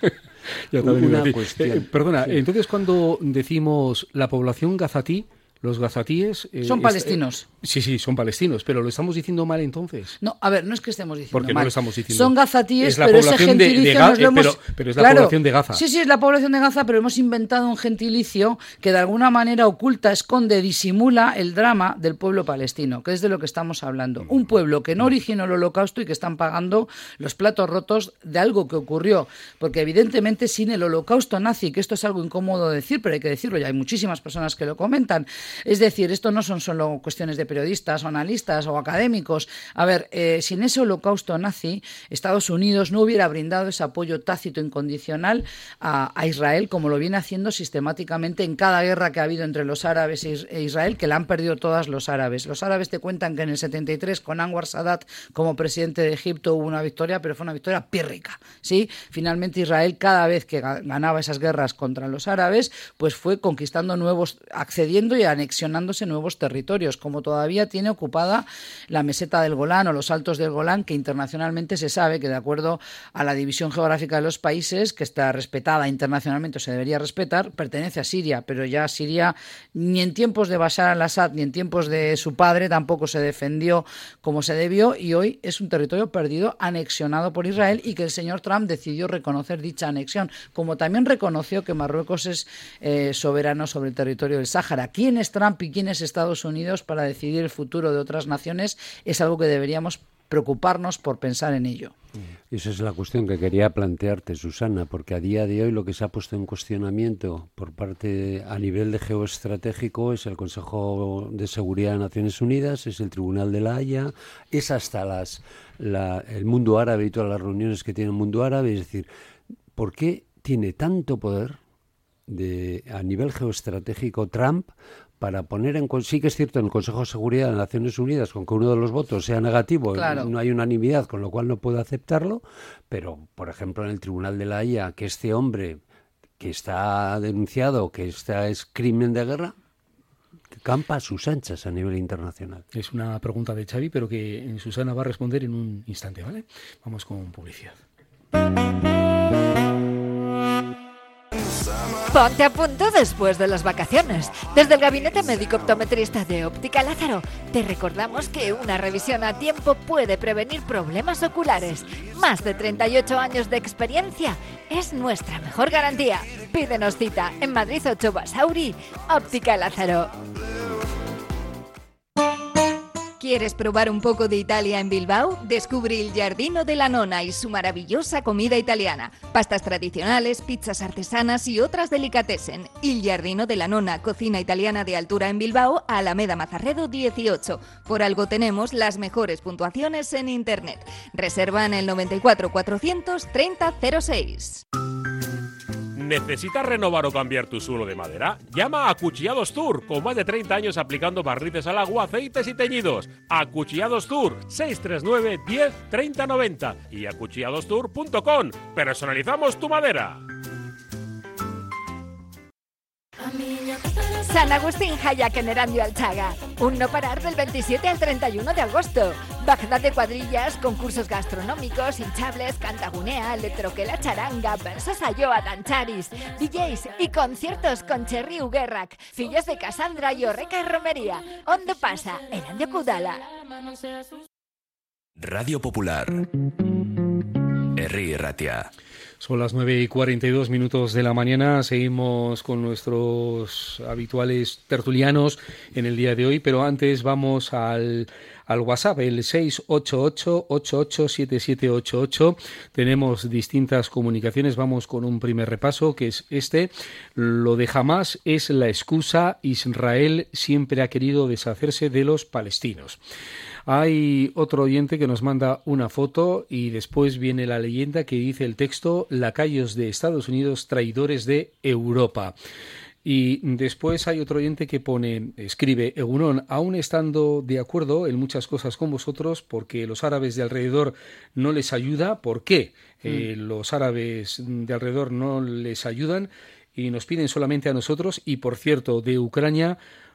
Ya también iba a Una decir. cuestión. Eh, perdona, Sí. entonces cuando decimos la población gazatí, los gazatíes... eh, Son es- palestinos. eh, sí, sí, son palestinos, pero lo estamos diciendo mal entonces. No, a ver, no es que estemos diciendo Porque no mal. lo estamos diciendo. Son gazatíes, Es la pero ese población de- de gentilicio Ga- nos lo eh, hemos... pero- pero es la población de Gaza. Sí, sí, es la población de Gaza, pero hemos inventado un gentilicio que de alguna manera oculta, esconde, disimula el drama del pueblo palestino, que es de lo que estamos hablando. Un pueblo que no originó el holocausto y que están pagando los platos rotos de algo que ocurrió. Porque evidentemente sin el holocausto nazi, que esto es algo incómodo de decir, pero hay que decirlo, y hay muchísimas personas que lo comentan. Es decir, esto no son solo cuestiones de periodistas o analistas o académicos. A ver, eh, sin ese holocausto nazi, Estados Unidos no hubiera brindado ese apoyo tácito incondicional a, a Israel, como lo viene haciendo sistemáticamente en cada guerra que ha habido entre los árabes e Israel, que la han perdido todas los árabes. Los árabes te cuentan que en el setenta y tres, con Anwar Sadat como presidente de Egipto, hubo una victoria, pero fue una victoria pírrica, ¿sí? Finalmente Israel, cada vez que ganaba esas guerras contra los árabes, pues fue conquistando nuevos, accediendo y anexionándose nuevos territorios, como todavía tiene ocupada la meseta del Golán o los altos del Golán, que internacionalmente se sabe que, de acuerdo a la división geográfica de los países, que está respetada internacionalmente o se debería respetar, pertenece a Siria, pero ya Siria ni en tiempos de Bashar al-Assad ni en tiempos de su padre tampoco se defendió como se debió, y hoy es un territorio perdido, anexionado por Israel, y que el señor Trump decidió reconocer dicha anexión, como también reconoció que Marruecos es eh, soberano sobre el territorio del Sáhara. ¿Quién es Trump y quién es Estados Unidos para decidir el futuro de otras naciones? Es algo que deberíamos preocuparnos por pensar en ello. Esa es la cuestión que quería plantearte, Susana, porque a día de hoy lo que se ha puesto en cuestionamiento por parte a nivel de geoestratégico es el Consejo de Seguridad de Naciones Unidas, es el Tribunal de la Haya, es hasta las la, el mundo árabe y todas las reuniones que tiene el mundo árabe. Es decir, ¿por qué tiene tanto poder de, a nivel geoestratégico Trump para poner en... Sí que es cierto, en el Consejo de Seguridad de Naciones Unidas, con que uno de los votos sea negativo, claro, no hay unanimidad, con lo cual no puede aceptarlo, pero, por ejemplo, en el Tribunal de la Haya, que este hombre que está denunciado, que está, es crimen de guerra, campa a sus anchas a nivel internacional. Es una pregunta de Xavi, pero que Susana va a responder en un instante, ¿vale? Vamos con publicidad. Ponte a punto después de las vacaciones. Desde el Gabinete Médico Optometrista de Óptica Lázaro, te recordamos que una revisión a tiempo puede prevenir problemas oculares. Más de treinta y ocho años de experiencia es nuestra mejor garantía. Pídenos cita en Madrid ocho Basauri, Óptica Lázaro. ¿Quieres probar un poco de Italia en Bilbao? Descubre il Giardino della Nonna y su maravillosa comida italiana. Pastas tradicionales, pizzas artesanas y otras delicatessen. Il Giardino della Nonna, cocina italiana de altura en Bilbao, Alameda Mazarredo dieciocho. Por algo tenemos las mejores puntuaciones en internet. Reserva en el noventa y cuatro cuatrocientos treinta cero seis. ¿Necesitas renovar o cambiar tu suelo de madera? Llama a Acuchillados Tour, con más de treinta años aplicando barnices al agua, aceites y teñidos. Acuchillados Tour, seis tres nueve, diez, treinta, noventa y acuchillados tour punto com. Personalizamos tu madera. San Agustín Hayak en Erandio Alchaga. Un no parar del veintisiete al treinta y uno de agosto. Bajada de cuadrillas, concursos gastronómicos, hinchables, cantagunea, electroquela charanga, versos a Joa Dancharis, D Js y conciertos con Cherry Uguerrak, fillos de Casandra y Orreca y Romería. Ondo pasa, Erandio Kudala. Radio Popular. Herri Ratia. Son las nueve y cuarenta y dos minutos de la mañana. Seguimos con nuestros habituales tertulianos en el día de hoy, pero antes vamos al, al WhatsApp, el seis ocho ocho, ocho ocho siete siete ocho ocho. Tenemos distintas comunicaciones. Vamos con un primer repaso, que es este. Lo de Hamás es la excusa. Israel siempre ha querido deshacerse de los palestinos. Hay otro oyente que nos manda una foto y después viene la leyenda que dice el texto: lacayos de Estados Unidos, traidores de Europa. Y después hay otro oyente que pone, escribe: Egunon, aún estando de acuerdo en muchas cosas con vosotros, porque los árabes de alrededor no les ayuda. ¿Por qué? Mm. Eh, los árabes de alrededor no les ayudan y nos piden solamente a nosotros. Y por cierto, de Ucrania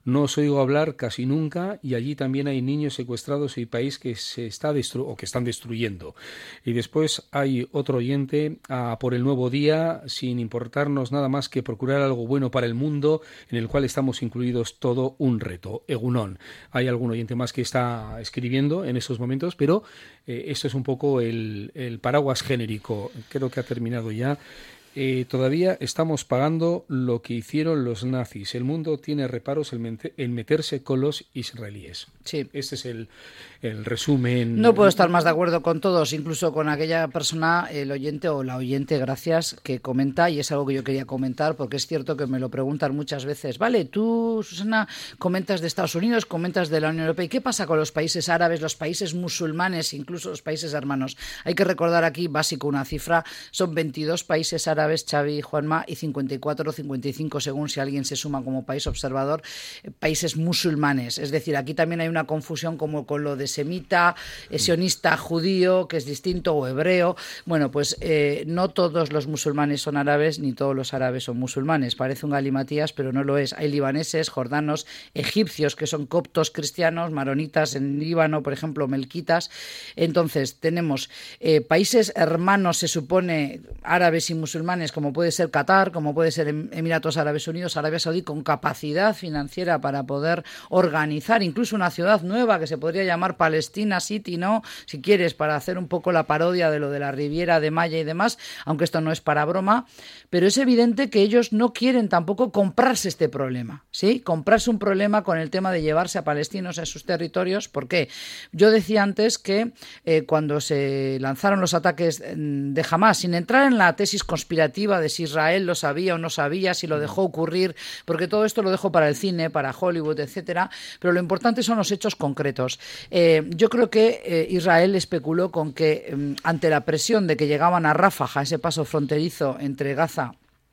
no os oigo hablar casi nunca y allí también hay niños secuestrados y país que se está destru- o que están destruyendo. Y después hay otro oyente, a por el nuevo día, sin importarnos nada más que procurar algo bueno para el mundo, en el cual estamos incluidos, todo un reto. Egunon. Hay algún oyente más que está escribiendo en estos momentos, pero eh, esto es un poco el, el paraguas genérico. Creo que ha terminado ya. Eh, todavía estamos pagando lo que hicieron los nazis. El mundo tiene reparos en, mente- en meterse con los israelíes. Sí. Este es el, el resumen. No puedo estar más de acuerdo con todos, incluso con aquella persona, el oyente o la oyente, gracias, que comenta, y es algo que yo quería comentar, porque es cierto que me lo preguntan muchas veces. Vale, tú, Susana, comentas de Estados Unidos, comentas de la Unión Europea. ¿Y qué pasa con los países árabes, los países musulmanes, incluso los países hermanos? Hay que recordar aquí, básico, una cifra, son veintidós países árabes, Xavi y Juanma, y cincuenta y cuatro o cincuenta y cinco, según si alguien se suma como país observador, países musulmanes. Es decir, aquí también hay una confusión como con lo de semita, sionista, judío, que es distinto, o hebreo. Bueno, pues eh, no todos los musulmanes son árabes, ni todos los árabes son musulmanes. Parece un galimatías, pero no lo es. Hay libaneses, jordanos, egipcios, que son coptos cristianos, maronitas en Líbano, por ejemplo, melquitas. Entonces, tenemos eh, países hermanos, se supone, árabes y musulmanes, como puede ser Qatar, como puede ser Emiratos Árabes Unidos, Arabia Saudí, con capacidad financiera para poder organizar incluso una ciudad nueva que se podría llamar Palestina City, ¿no? Si quieres, para hacer un poco la parodia de lo de la Riviera de Maya y demás, aunque esto no es para broma, pero es evidente que ellos no quieren tampoco comprarse este problema, ¿sí? Comprarse un problema con el tema de llevarse a palestinos a sus territorios. ¿Por qué? Yo decía antes que eh, cuando se lanzaron los ataques de Hamás, sin entrar en la tesis conspirativa de si Israel lo sabía o no sabía, si lo dejó ocurrir, porque todo esto lo dejo para el cine, para Hollywood, etcétera, pero lo importante son los hechos concretos. Eh, yo creo que eh, Israel especuló con que eh, ante la presión de que llegaban a Rafah, a ese paso fronterizo entre Gaza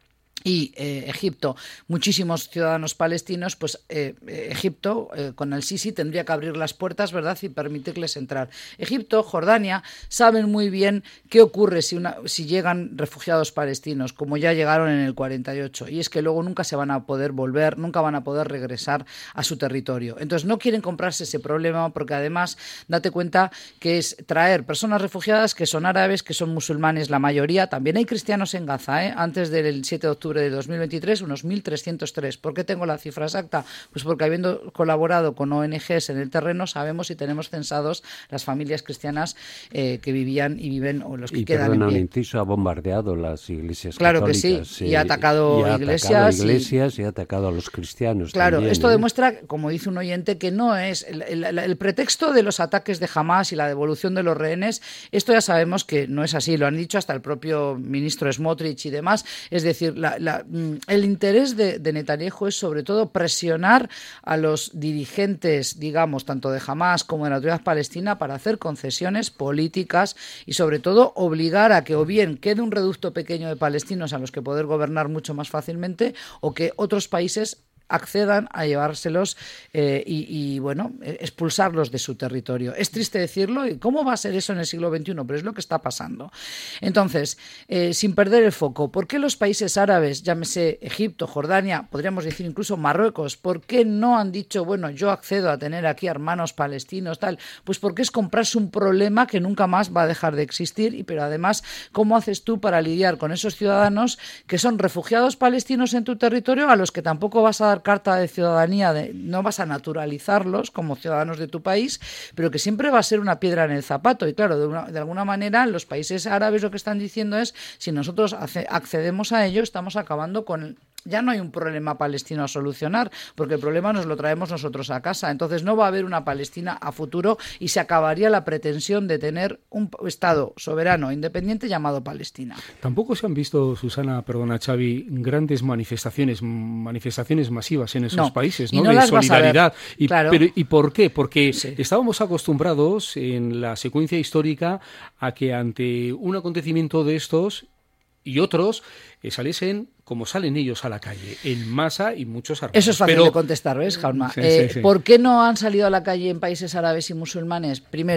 y eh, Egipto, muchísimos ciudadanos palestinos, pues eh, Egipto, eh, con el Sisi, tendría que abrir las puertas, ¿verdad?, y permitirles entrar. Egipto, Jordania, saben muy bien qué ocurre si, una, si llegan refugiados palestinos, como ya llegaron en el cuarenta y ocho, y es que luego nunca se van a poder volver, nunca van a poder regresar a su territorio. Entonces no quieren comprarse ese problema, porque además, date cuenta que es traer personas refugiadas que son árabes, que son musulmanes la mayoría, también hay cristianos en Gaza, ¿eh? Antes del siete de octubre de dos mil veintitrés, unos mil trescientos tres. ¿Por qué tengo la cifra exacta? Pues porque habiendo colaborado con O N Ges en el terreno, sabemos y tenemos censados las familias cristianas eh, que vivían y viven, o los que y quedan perdona, en pie. Un inciso, ha bombardeado las iglesias claro católicas. Claro que sí, y ha atacado y ha iglesias. Atacado iglesias y... y ha atacado a los cristianos. Claro, también, esto ¿eh? demuestra, como dice un oyente, que no es el, el, el pretexto de los ataques de Hamás y la devolución de los rehenes. Esto ya sabemos que no es así, lo han dicho hasta el propio ministro Smotrich y demás. Es decir, la, la, el interés de, de Netanyahu es sobre todo presionar a los dirigentes, digamos, tanto de Hamás como de la Autoridad Palestina, para hacer concesiones políticas y sobre todo obligar a que o bien quede un reducto pequeño de palestinos a los que poder gobernar mucho más fácilmente, o que otros países accedan a llevárselos eh, y, y, bueno, expulsarlos de su territorio. Es triste decirlo, y ¿cómo va a ser eso en el siglo veintiuno? Pero es lo que está pasando. Entonces, eh, sin perder el foco, ¿por qué los países árabes, llámese Egipto, Jordania, podríamos decir incluso Marruecos, por qué no han dicho, bueno, yo accedo a tener aquí hermanos palestinos, tal? Pues porque es comprarse un problema que nunca más va a dejar de existir, y pero además, ¿cómo haces tú para lidiar con esos ciudadanos que son refugiados palestinos en tu territorio, a los que tampoco vas a dar carta de ciudadanía, de, no vas a naturalizarlos como ciudadanos de tu país, pero que siempre va a ser una piedra en el zapato? Y claro, de, una, de alguna manera los países árabes lo que están diciendo es, si nosotros hace, accedemos a ello, estamos acabando con el... Ya no hay un problema palestino a solucionar, porque el problema nos lo traemos nosotros a casa. Entonces no va a haber una Palestina a futuro y se acabaría la pretensión de tener un Estado soberano independiente llamado Palestina. Tampoco se han visto, Susana, perdona, Xavi, grandes manifestaciones, manifestaciones masivas en esos no, países, ¿no? ¿no? no de las solidaridad. Y, claro. pero, ¿Y por qué? Porque sí. estábamos acostumbrados en la secuencia histórica a que ante un acontecimiento de estos y otros eh, saliesen como salen ellos a la calle, en masa y muchos armados. Eso es fácil Pero... de contestar, ¿ves, Jauma? Sí, eh, sí, sí. ¿Por qué no han salido a la calle en países árabes y musulmanes? Primero,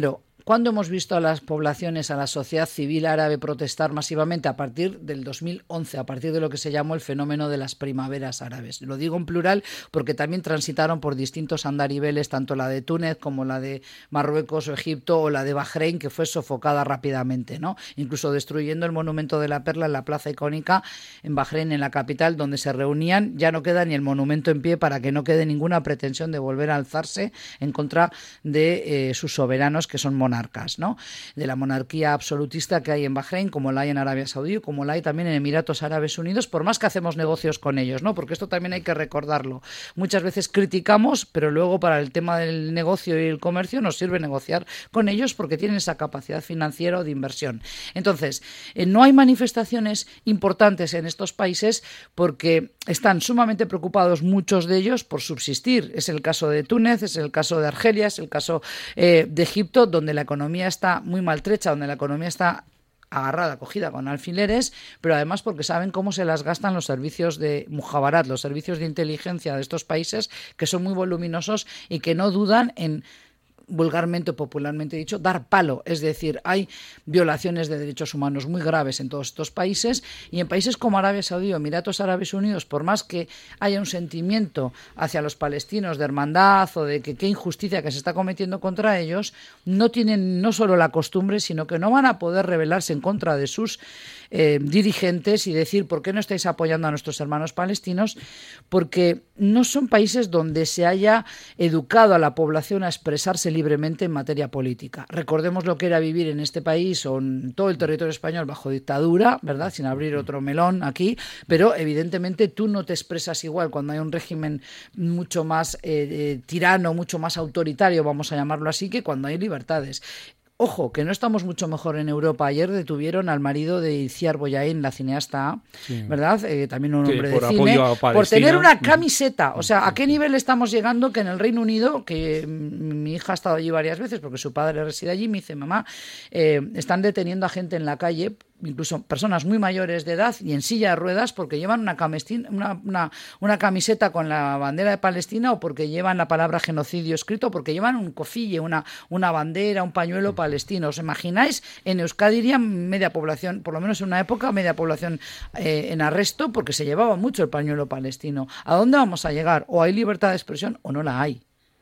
¿Cuándo hemos visto a las poblaciones, a la sociedad civil árabe protestar masivamente? A partir del dos mil once, a partir de lo que se llamó el fenómeno de las primaveras árabes. Lo digo en plural porque también transitaron por distintos andariveles, tanto la de Túnez como la de Marruecos o Egipto o la de Bahrein, que fue sofocada rápidamente, ¿no? Incluso destruyendo el monumento de la Perla en la plaza icónica en Bahrein, en la capital, donde se reunían. Ya no queda ni el monumento en pie para que no quede ninguna pretensión de volver a alzarse en contra de eh, sus soberanos, que son monarcas, ¿no? De la monarquía absolutista que hay en Bahrein, como la hay en Arabia Saudí, como la hay también en Emiratos Árabes Unidos, por más que hacemos negocios con ellos, ¿no? Porque esto también hay que recordarlo. Muchas veces criticamos, pero luego para el tema del negocio y el comercio nos sirve negociar con ellos porque tienen esa capacidad financiera o de inversión. Entonces, eh, no hay manifestaciones importantes en estos países porque están sumamente preocupados muchos de ellos por subsistir. Es el caso de Túnez, es el caso de Argelia, es el caso eh, de Egipto, donde la economía está muy maltrecha, donde la economía está agarrada, cogida con alfileres, pero además porque saben cómo se las gastan los servicios de mujabarat, los servicios de inteligencia de estos países, que son muy voluminosos y que no dudan en, vulgarmente o popularmente dicho, dar palo. Es decir, hay violaciones de derechos humanos muy graves en todos estos países, y en países como Arabia Saudí o Emiratos Árabes Unidos, por más que haya un sentimiento hacia los palestinos de hermandad o de que qué injusticia que se está cometiendo contra ellos, no tienen no solo la costumbre, sino que no van a poder rebelarse en contra de sus eh, dirigentes y decir ¿por qué no estáis apoyando a nuestros hermanos palestinos? Porque no son países donde se haya educado a la población a expresarse libremente en materia política. Recordemos lo que era vivir en este país o en todo el territorio español bajo dictadura, ¿verdad? Sin abrir otro melón aquí, pero evidentemente tú no te expresas igual cuando hay un régimen mucho más eh, eh, tirano, mucho más autoritario, vamos a llamarlo así, que cuando hay libertades. Ojo, que no estamos mucho mejor en Europa. Ayer detuvieron al marido de Itziar Boyain, la cineasta, sí. ¿verdad? Eh, también un hombre sí, de cine, por tener una camiseta. O sea, ¿a qué nivel estamos llegando? Que en el Reino Unido, que mi hija ha estado allí varias veces porque su padre reside allí, me dice, mamá, eh, están deteniendo a gente en la calle, incluso personas muy mayores de edad y en silla de ruedas, porque llevan una, una, una, una camiseta con la bandera de Palestina, o porque llevan la palabra genocidio escrito, porque llevan un cofille, una, una bandera, un pañuelo palestino. ¿Os imagináis? En Euskadi irían media población, por lo menos en una época, media población eh, en arresto, porque se llevaba mucho el pañuelo palestino. ¿A dónde vamos a llegar? O hay libertad de expresión o no la hay.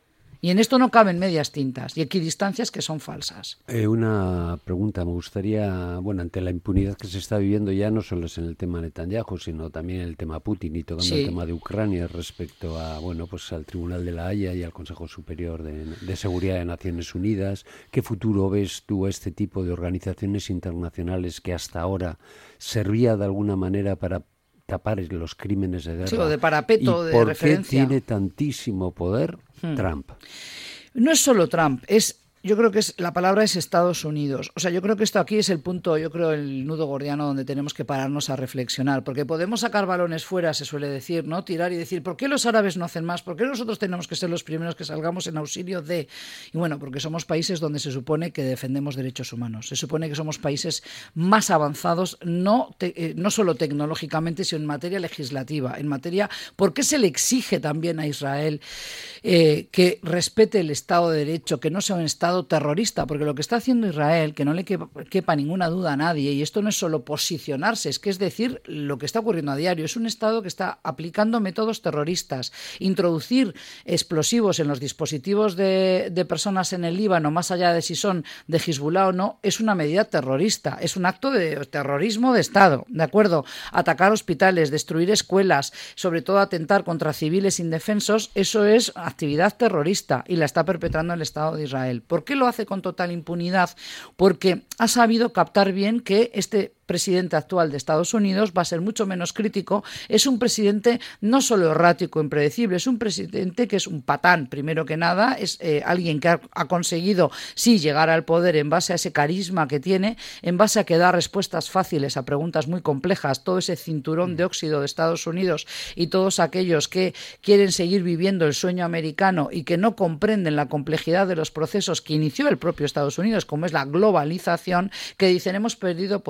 Y en esto no caben medias tintas y equidistancias que son falsas. Eh, una pregunta, me gustaría, bueno, ante la impunidad que se está viviendo ya no solo es en el tema Netanyahu, sino también en el tema Putin y tocando sí. el tema de Ucrania respecto a, bueno, pues al Tribunal de la Haya y al Consejo Superior de, de Seguridad de Naciones Unidas. ¿Qué futuro ves tú a este tipo de organizaciones internacionales que hasta ahora servía de alguna manera para tapar los crímenes de guerra? Sí, o de parapeto, ¿Y de por referencia. qué tiene tantísimo poder hmm. Trump? No es solo Trump, es... Yo creo que es, la palabra es Estados Unidos. O sea, yo creo que esto aquí es el punto, yo creo, el nudo gordiano donde tenemos que pararnos a reflexionar. Porque podemos sacar balones fuera, se suele decir, ¿no? Tirar y decir, ¿por qué los árabes no hacen más? ¿Por qué nosotros tenemos que ser los primeros que salgamos en auxilio de...? Y bueno, porque somos países donde se supone que defendemos derechos humanos. Se supone que somos países más avanzados, no, te, eh, no solo tecnológicamente, sino en materia legislativa. En materia... ¿Por qué se le exige también a Israel eh, que respete el Estado de Derecho, que no sea un Estado terrorista? Porque lo que está haciendo Israel, que no le quepa, quepa ninguna duda a nadie, y esto no es solo posicionarse, es que es decir lo que está ocurriendo a diario, es un Estado que está aplicando métodos terroristas, introducir explosivos en los dispositivos de, de personas en el Líbano, más allá de si son de Hezbollah o no, es una medida terrorista, es un acto de terrorismo de Estado, ¿de acuerdo? Atacar hospitales, destruir escuelas, sobre todo atentar contra civiles indefensos, eso es actividad terrorista y la está perpetrando el Estado de Israel. ¿Por qué lo hace con total impunidad? Porque ha sabido captar bien que este presidente actual de Estados Unidos va a ser mucho menos crítico. Es un presidente no solo errático, impredecible, es un presidente que es un patán, primero que nada, es eh, alguien que ha, ha conseguido, sí, llegar al poder en base a ese carisma que tiene, en base a que da respuestas fáciles a preguntas muy complejas, todo ese cinturón de óxido de Estados Unidos y todos aquellos que quieren seguir viviendo el sueño americano y que no comprenden la complejidad de los procesos que inició el propio Estados Unidos, como es la globalización, que dicen hemos perdido poder adquisitivo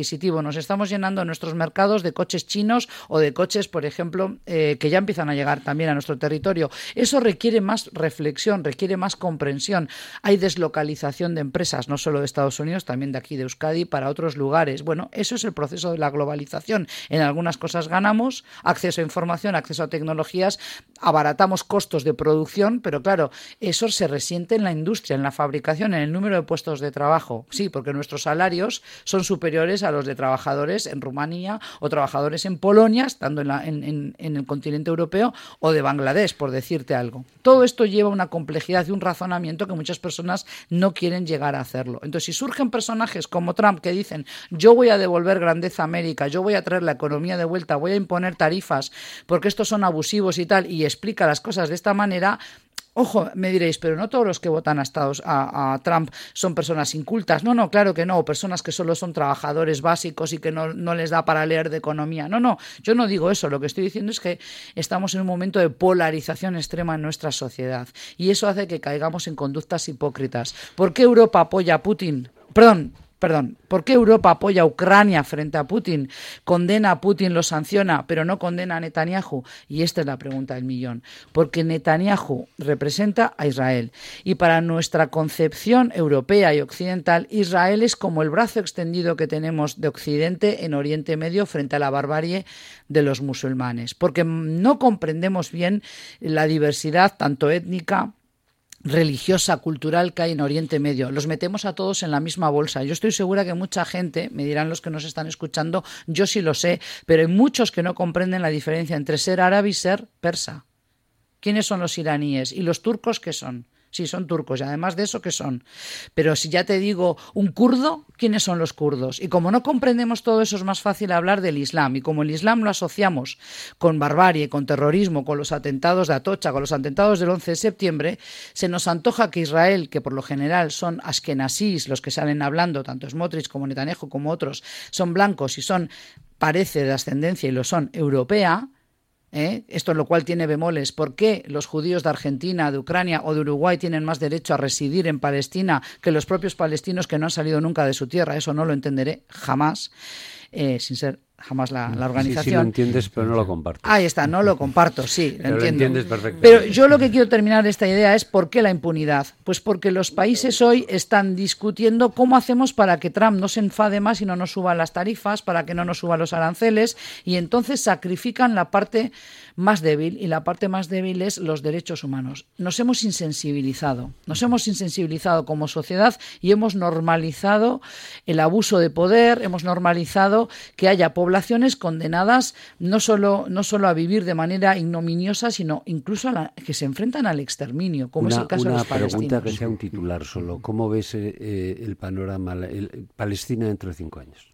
adquisitivo. Nos estamos llenando nuestros mercados de coches chinos o de coches, por ejemplo, eh, que ya empiezan a llegar también a nuestro territorio. Eso requiere más reflexión, requiere más comprensión. Hay deslocalización de empresas, no solo de Estados Unidos, también de aquí de Euskadi, para otros lugares. Bueno, eso es el proceso de la globalización. En algunas cosas ganamos, acceso a información, acceso a tecnologías, abaratamos costos de producción, pero claro, eso se resiente en la industria, en la fabricación, en el número de puestos de trabajo. Sí, porque nuestros salarios son superiores a los de trabajadores en Rumanía o trabajadores en Polonia, estando en, la, en, en, en el continente europeo, o de Bangladesh, por decirte algo. Todo esto lleva una complejidad y un razonamiento que muchas personas no quieren llegar a hacerlo. Entonces, si surgen personajes como Trump que dicen yo voy a devolver grandeza a América, yo voy a traer la economía de vuelta, voy a imponer tarifas porque estos son abusivos y tal, y explica las cosas de esta manera, ojo, me diréis, pero no todos los que votan a, Estados, a, a Trump son personas incultas. No, no, claro que no, o personas que solo son trabajadores básicos y que no, no les da para leer de economía. No, no, yo no digo eso, lo que estoy diciendo es que estamos en un momento de polarización extrema en nuestra sociedad y eso hace que caigamos en conductas hipócritas. ¿Por qué Europa apoya a Putin? Perdón, Perdón, ¿por qué Europa apoya a Ucrania frente a Putin? Condena a Putin, lo sanciona, pero no condena a Netanyahu. Y esta es la pregunta del millón. Porque Netanyahu representa a Israel. Y para nuestra concepción europea y occidental, Israel es como el brazo extendido que tenemos de Occidente en Oriente Medio frente a la barbarie de los musulmanes. Porque no comprendemos bien la diversidad tanto étnica, religiosa, cultural que hay en Oriente Medio. Los metemos a todos en la misma bolsa. Yo estoy segura que mucha gente, me dirán los que nos están escuchando, yo sí lo sé, pero hay muchos que no comprenden la diferencia entre ser árabe y ser persa. ¿Quiénes son los iraníes? ¿Y los turcos qué son? Sí, son turcos y además de eso, ¿qué son? Pero si ya te digo un kurdo, ¿quiénes son los kurdos? Y como no comprendemos todo eso, es más fácil hablar del Islam. Y como el Islam lo asociamos con barbarie, con terrorismo, con los atentados de Atocha, con los atentados del once de septiembre, se nos antoja que Israel, que por lo general son askenazís, los que salen hablando, tanto Smotrich como Netanyahu como otros, son blancos y son, parece de ascendencia y lo son, europea. ¿Eh? Esto lo cual tiene bemoles. ¿Por qué los judíos de Argentina, de Ucrania o de Uruguay tienen más derecho a residir en Palestina que los propios palestinos que no han salido nunca de su tierra? Eso no lo entenderé jamás, eh, sin ser jamás la, la organización. Sí, sí lo entiendes, pero no lo comparto. Ahí está, no lo comparto, sí, lo pero entiendo. Lo entiendes perfectamente. Pero yo lo que quiero terminar esta idea es ¿por qué la impunidad? Pues porque los países hoy están discutiendo cómo hacemos para que Trump no se enfade más y no nos suba las tarifas, para que no nos suban los aranceles, y entonces sacrifican la parte más débil, y la parte más débil es los derechos humanos. Nos hemos insensibilizado, nos hemos insensibilizado como sociedad y hemos normalizado el abuso de poder, hemos normalizado que haya poblaciones poblaciones condenadas no solo, no solo a vivir de manera ignominiosa, sino incluso a la, que se enfrentan al exterminio, como una, es el caso de los palestinos. Una pregunta que sea un titular solo. ¿Cómo ves eh, el panorama, el, Palestina dentro de cinco años?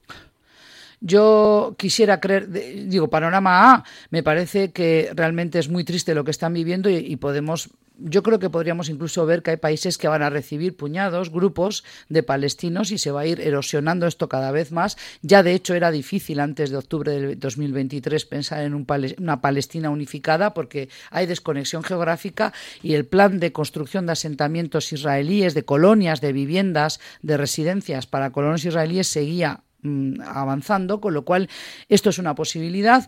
Yo quisiera creer, digo, panorama A, me parece que realmente es muy triste lo que están viviendo y, y podemos... Yo creo que podríamos incluso ver que hay países que van a recibir puñados, grupos de palestinos y se va a ir erosionando esto cada vez más. Ya de hecho era difícil antes de octubre del dos mil veintitrés pensar en un pale- una Palestina unificada porque hay desconexión geográfica y el plan de construcción de asentamientos israelíes, de colonias, de viviendas, de residencias para colonos israelíes seguía mmm, avanzando, con lo cual esto es una posibilidad.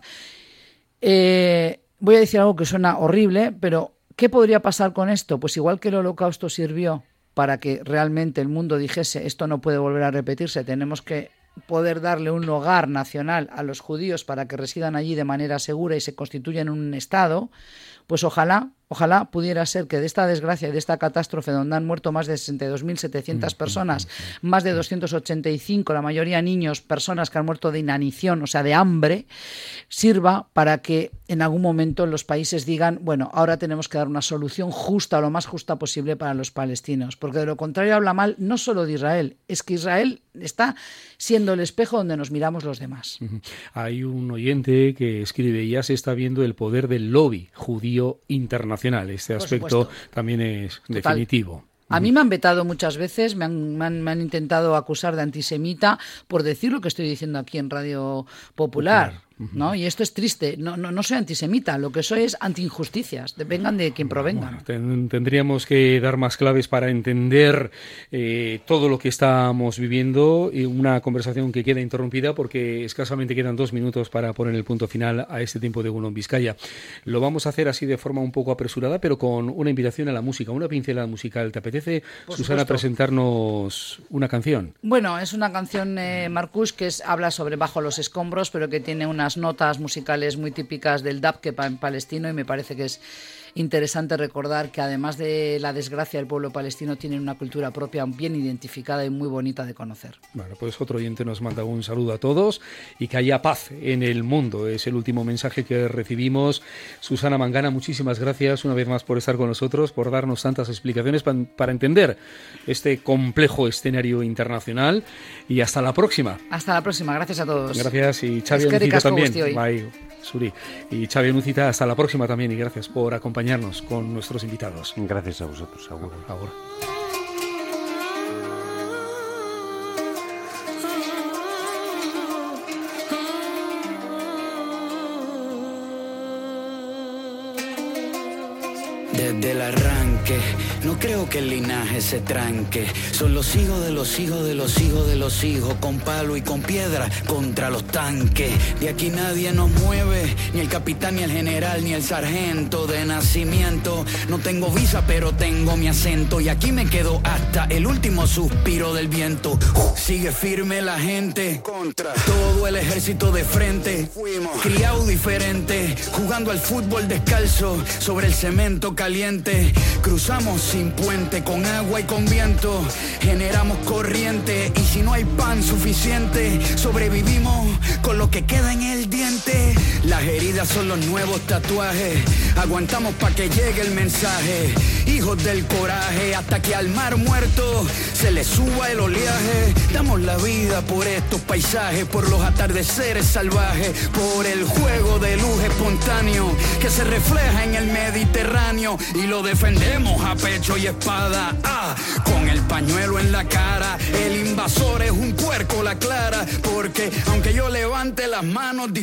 Eh, voy a decir algo que suena horrible, pero ¿qué podría pasar con esto? Pues igual que el Holocausto sirvió para que realmente el mundo dijese esto no puede volver a repetirse, tenemos que poder darle un hogar nacional a los judíos para que residan allí de manera segura y se constituyan un Estado, pues ojalá, ojalá pudiera ser que de esta desgracia y de esta catástrofe donde han muerto más de sesenta y dos mil setecientas personas, más de doscientos ochenta y cinco, la mayoría niños, personas que han muerto de inanición, o sea, de hambre, sirva para que en algún momento los países digan, bueno, ahora tenemos que dar una solución justa o lo más justa posible para los palestinos, porque de lo contrario habla mal no solo de Israel, es que Israel está siendo el espejo donde nos miramos los demás. Hay un oyente que escribe, ya se está viendo el poder del lobby judío internacional. Este Por aspecto supuesto. También es Total. definitivo. A mí me han vetado muchas veces, me han, me, han, me han intentado acusar de antisemita por decir lo que estoy diciendo aquí en Radio Popular. ¿no? Y esto es triste. No, no, no soy antisemita, lo que soy es anti-injusticias, vengan de quien provengan. Bueno, ten, tendríamos que dar más claves para entender eh, todo lo que estamos viviendo, y una conversación que queda interrumpida porque escasamente quedan dos minutos para poner el punto final a este tiempo de Uno en Vizcaya. Lo vamos a hacer así de forma un poco apresurada, pero con una invitación a la música, una pincelada musical. ¿Te apetece, Por Susana, supuesto. presentarnos una canción? Bueno, es una canción, eh, Marcús, que es, habla sobre Bajo los escombros, pero que tiene unas notas musicales muy típicas del dabke en palestino, y me parece que es interesante recordar que además de la desgracia del pueblo palestino tienen una cultura propia bien identificada y muy bonita de conocer. Bueno, pues otro oyente nos manda un saludo a todos y que haya paz en el mundo. Es el último mensaje que recibimos. Susana Mangana, muchísimas gracias una vez más por estar con nosotros, por darnos tantas explicaciones pa- para entender este complejo escenario internacional, y hasta la próxima. Hasta la próxima, gracias a todos. Gracias, y Xavi Anucita también. Bye, Suri. Y Xavi Anucita, hasta la próxima también, y gracias por acompañarnos con nuestros invitados. Gracias a vosotros. Agur. Agur. Desde el arranque, no creo que el linaje se tranque. Son los hijos de los hijos de los hijos de los hijos, con palo y con piedra contra los tanques. De aquí nadie nos mueve, ni el capitán, ni el general, ni el sargento de nacimiento. No tengo visa, pero tengo mi acento, y aquí me quedo hasta el último suspiro del viento. Sigue firme la gente, contra todo el ejército de frente. Fuimos criado diferente, jugando al fútbol descalzo sobre el cemento caliente. Cruzamos sin puente, con agua y con viento, generamos corriente, y si no hay pan suficiente, sobrevivimos con lo que queda en el diente. Las heridas son los nuevos tatuajes, aguantamos pa' que llegue el mensaje. Hijos del coraje, hasta que al mar muerto se le suba el oleaje. Damos la vida por estos paisajes, por los atardeceres salvajes, por el juego de luz espontáneo que se refleja en el Mediterráneo, y lo defendemos a pecho y espada, ah, con el pañuelo en la cara. El invasor es un puerco, la clara, porque aunque yo levante las manos